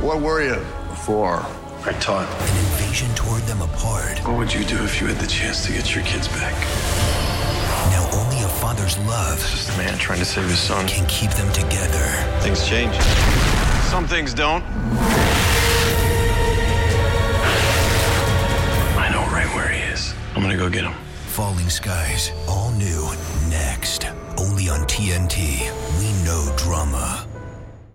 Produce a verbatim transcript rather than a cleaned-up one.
What were you before? I taught. An invasion tore them apart. What would you do if you had the chance to get your kids back? Now only a father's love It's just a man trying to save his son. can keep them together. Things change. Some things don't. I know right where he is. I'm gonna go get him. Falling Skies, all new, next. Only on T N T. We know drama.